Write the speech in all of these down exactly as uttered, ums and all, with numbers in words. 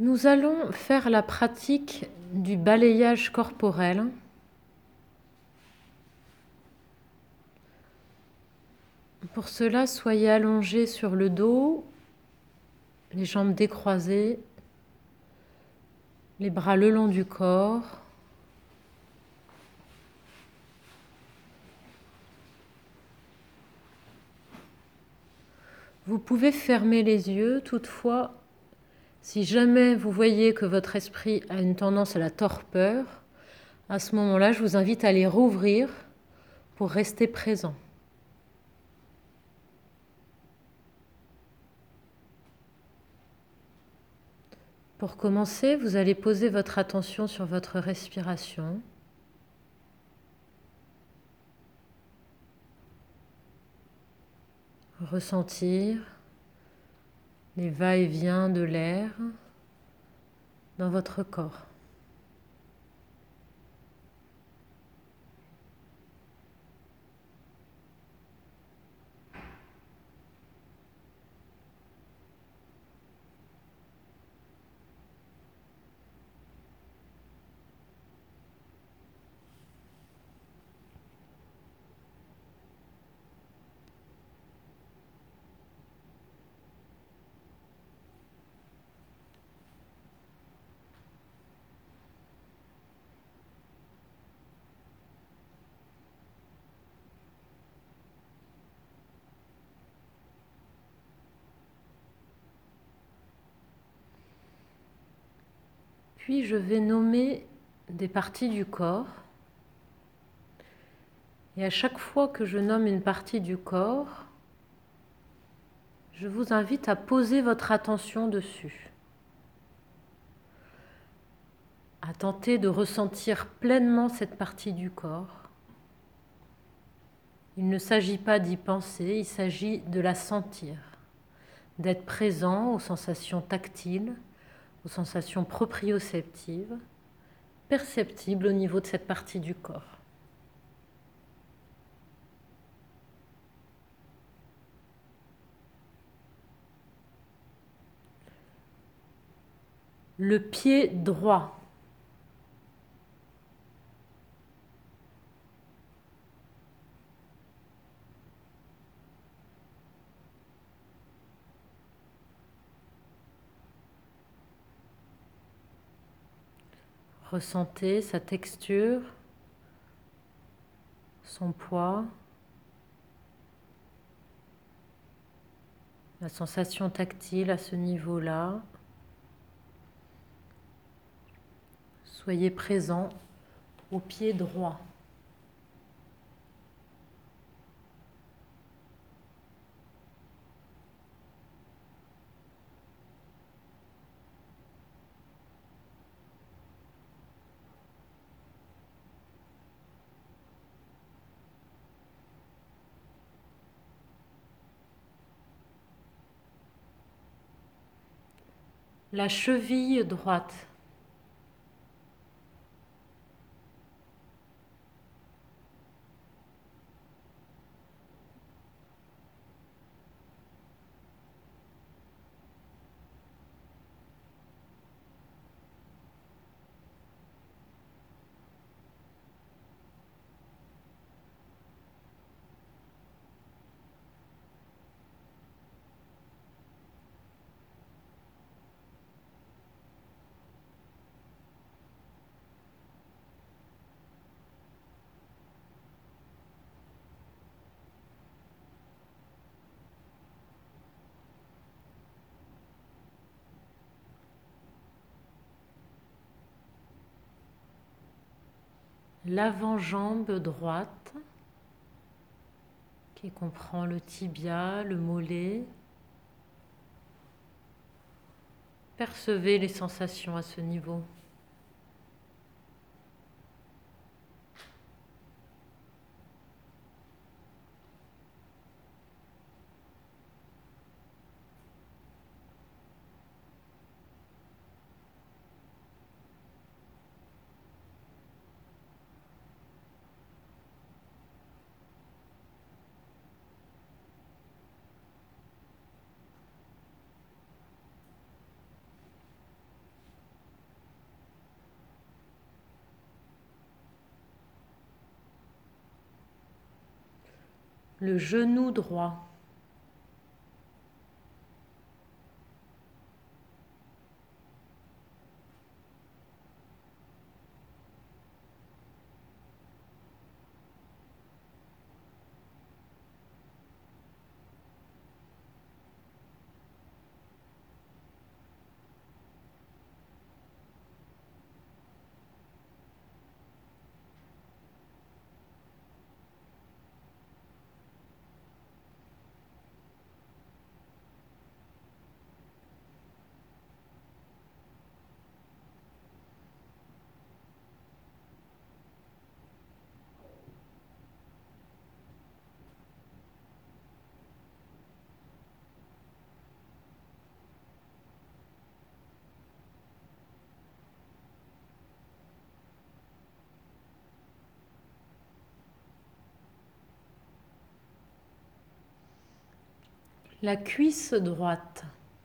Nous allons faire la pratique du balayage corporel. Pour cela, soyez allongés sur le dos, les jambes décroisées, les bras le long du corps. Vous pouvez fermer les yeux, toutefois, si jamais vous voyez que votre esprit a une tendance à la torpeur, à ce moment-là, je vous invite à les rouvrir pour rester présent. Pour commencer, vous allez poser votre attention sur votre respiration. Ressentir les va-et-vient de l'air dans votre corps. Puis je vais nommer des parties du corps. Et à chaque fois que je nomme une partie du corps, je vous invite à poser votre attention dessus. À tenter de ressentir pleinement cette partie du corps. Il ne s'agit pas d'y penser, il s'agit de la sentir, d'être présent aux sensations tactiles, aux sensations proprioceptives, perceptibles au niveau de cette partie du corps. Le pied droit. Ressentez sa texture, son poids, la sensation tactile à ce niveau-là. Soyez présent au pied droit. La cheville droite. L'avant-jambe droite, qui comprend le tibia, le mollet. Percevez les sensations à ce niveau. le genou droit, la cuisse droite,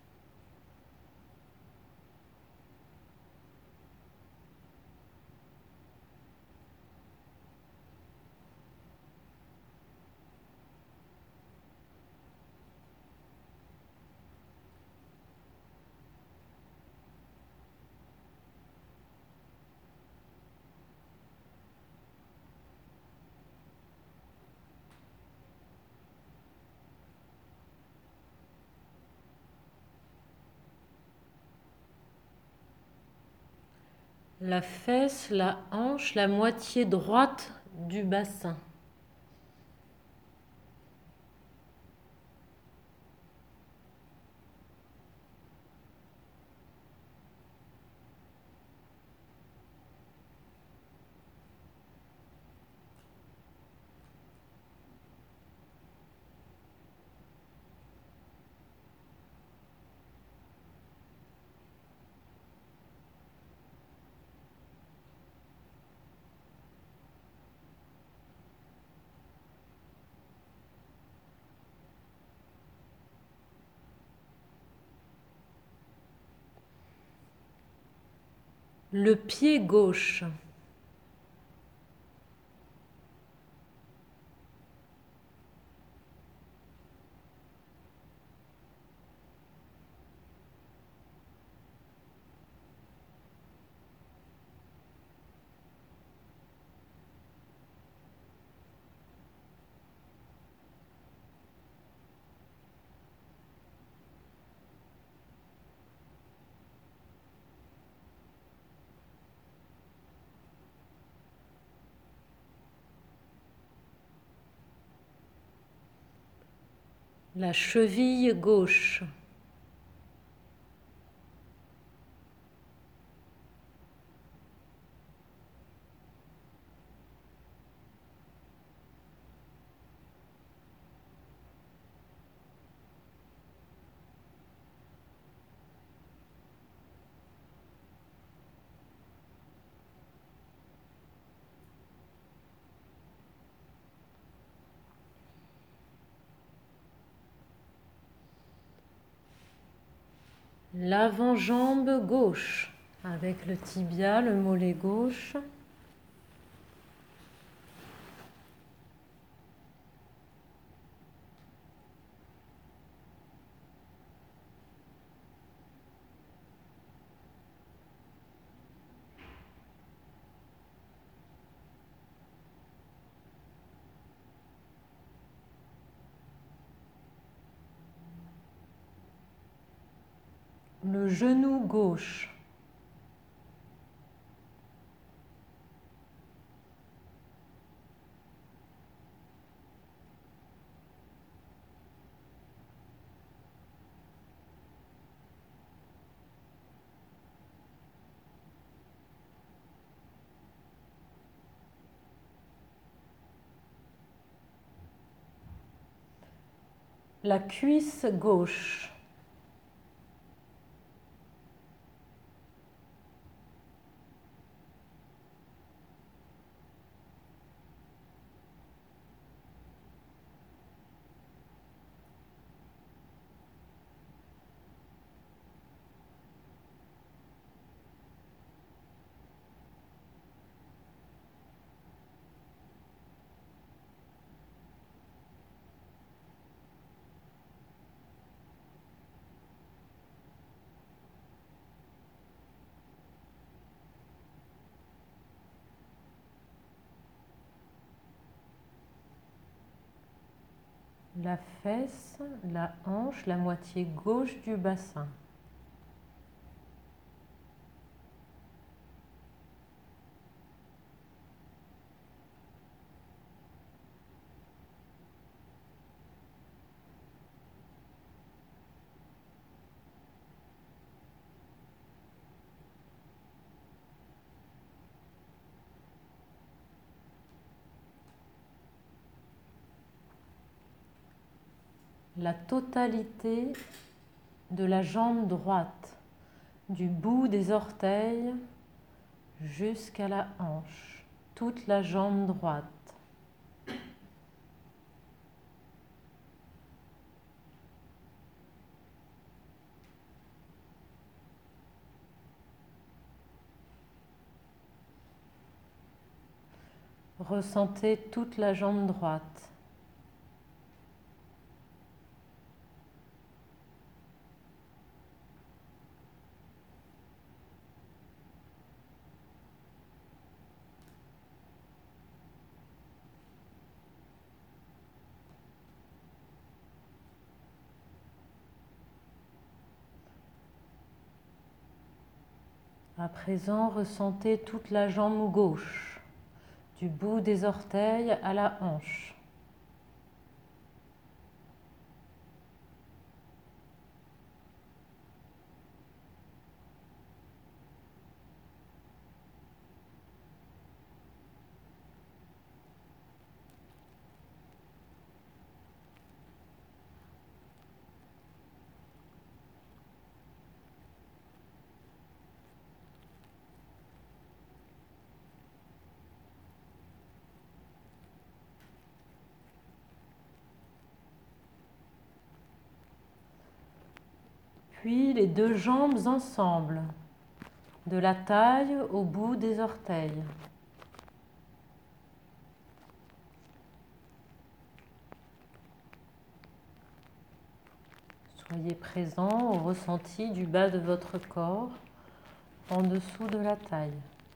la fesse, la hanche, la moitié droite du bassin. Le pied gauche, la cheville gauche, l'avant-jambe gauche, avec le tibia, le mollet gauche, le genou gauche, la cuisse gauche, la fesse, la hanche, la moitié gauche du bassin. La totalité de la jambe droite, du bout des orteils jusqu'à la hanche, toute la jambe droite. Ressentez toute la jambe droite. À présent, ressentez toute la jambe gauche, du bout des orteils à la hanche. Puis les deux jambes ensemble, de la taille au bout des orteils. Soyez présent au ressenti du bas de votre corps, en dessous de la taille.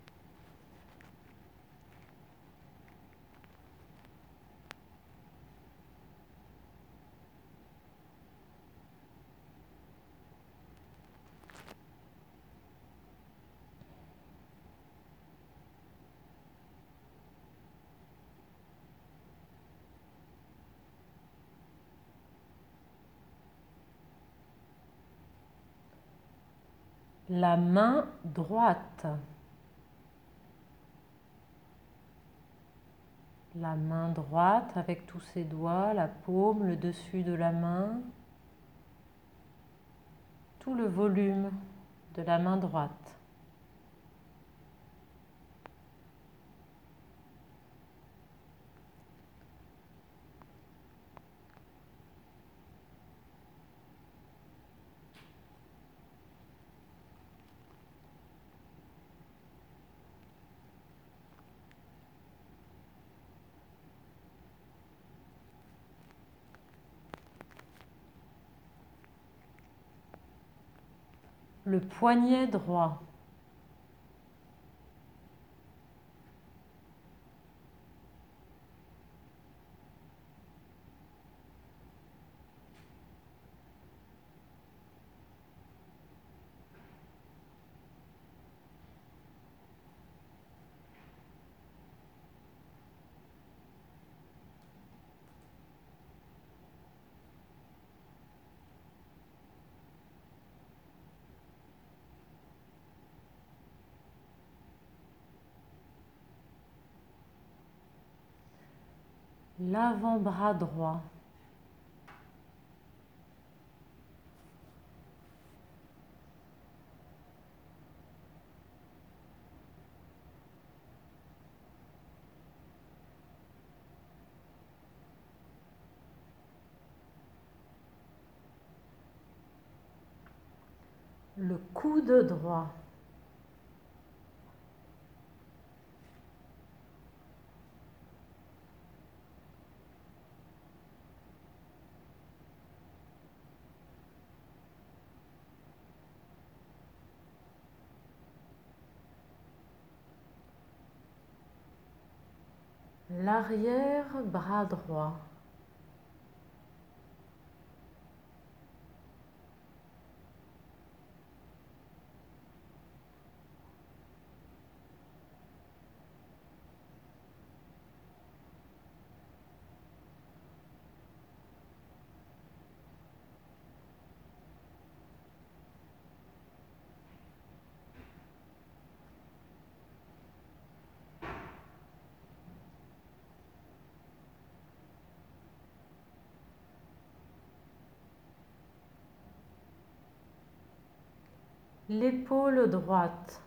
La main droite. La main droite avec tous ses doigts, la paume, le dessus de la main, tout le volume de la main droite. Le poignet droit. L'avant-bras droit. Le coude droit. L'arrière-bras droit. l'épaule droite,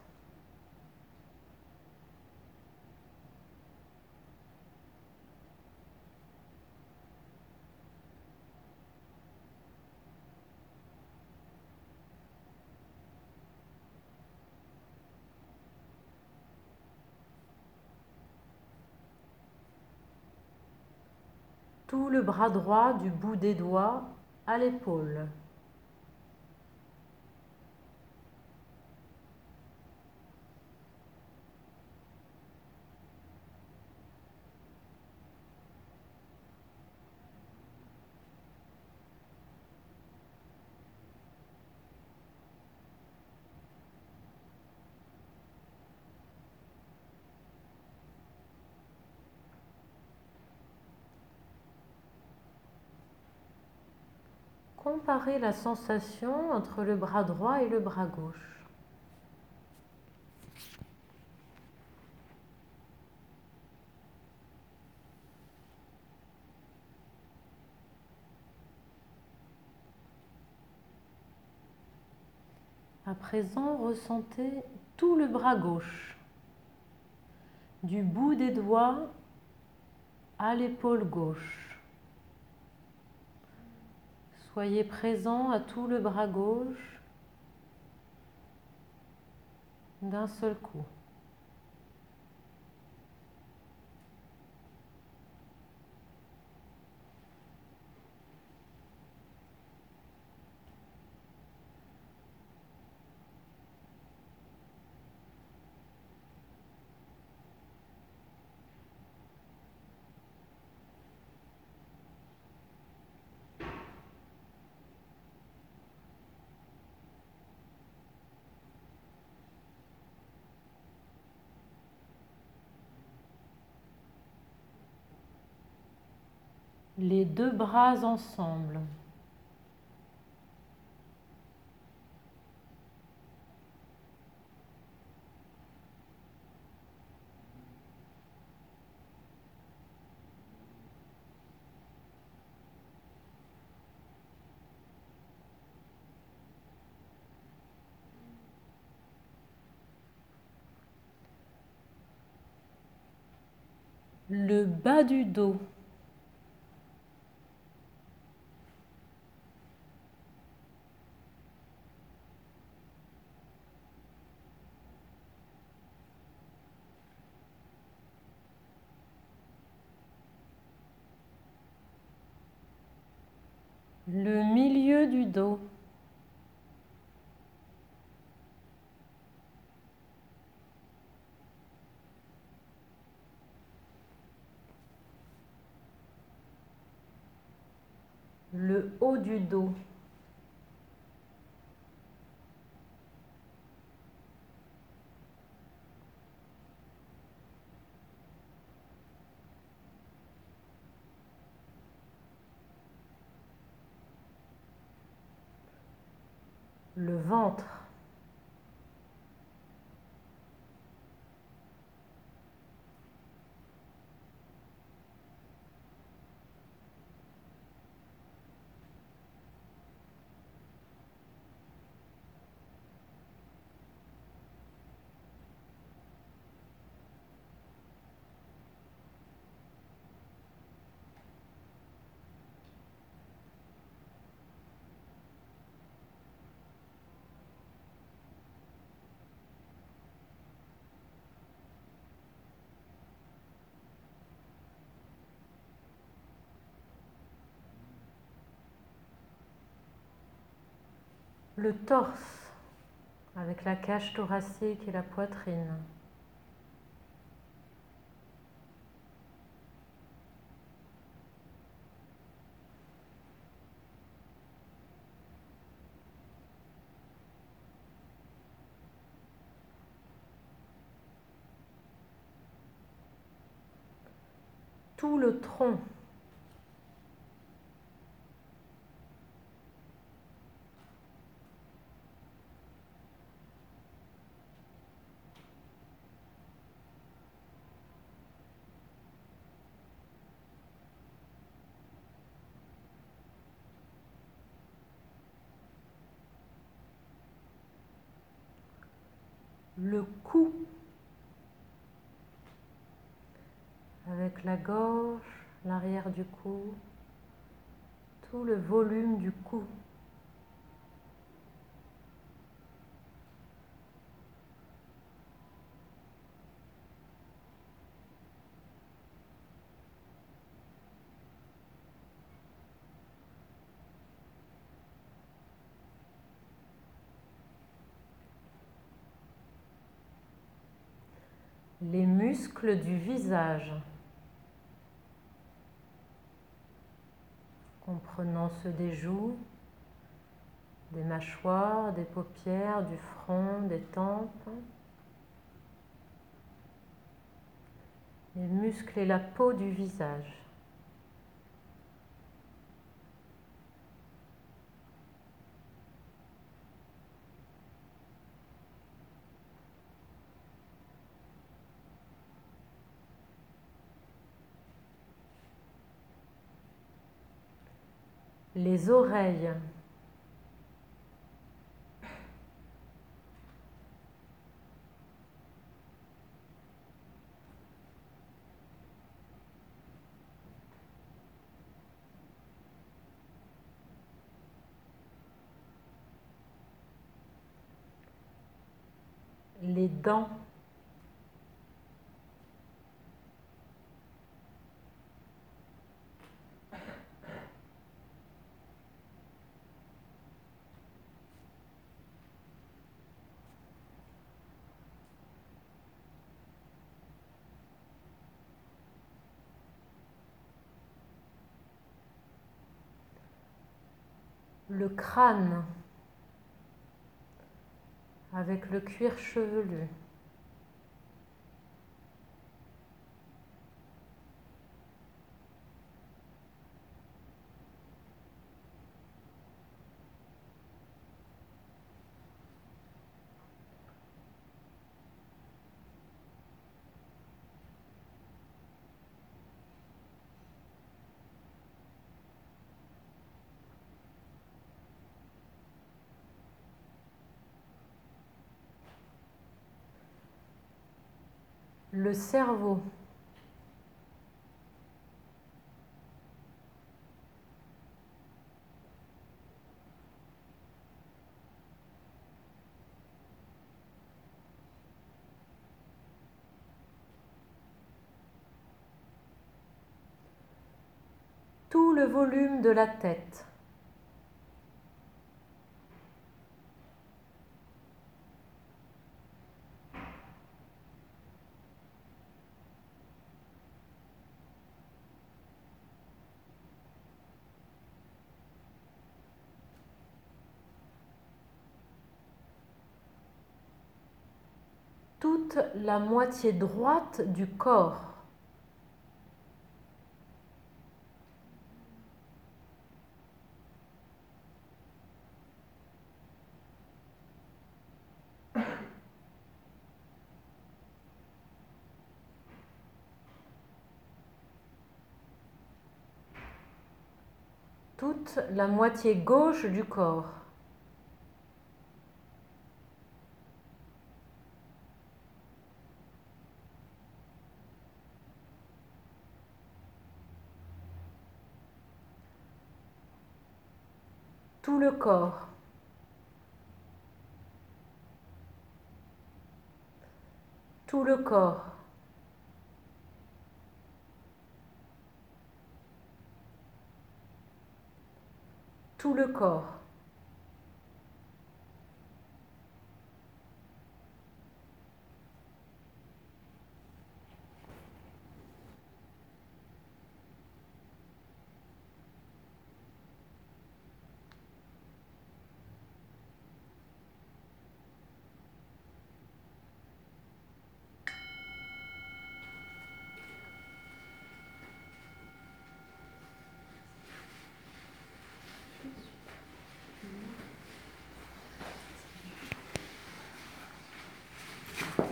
tout le bras droit du bout des doigts à l'épaule. Comparez la sensation entre le bras droit et le bras gauche. À présent, ressentez tout le bras gauche, du bout des doigts à l'épaule gauche. Soyez présent à tout le bras gauche d'un seul coup. Les deux bras ensemble. Le bas du dos. Le milieu du dos. Le haut du dos. Le ventre. Le torse, avec la cage thoracique et la poitrine. Tout le tronc. le cou, avec la gorge, l'arrière du cou, tout le volume du cou. Les muscles du visage, comprenant ceux des joues, des mâchoires, des paupières, du front, des tempes. Les muscles et la peau du visage. Les oreilles. Les dents. Le crâne, avec le cuir chevelu. Le cerveau. Tout le volume de la tête. Toute la moitié droite du corps. Toute la moitié gauche du corps. Tout le corps. Tout le corps. Tout le corps.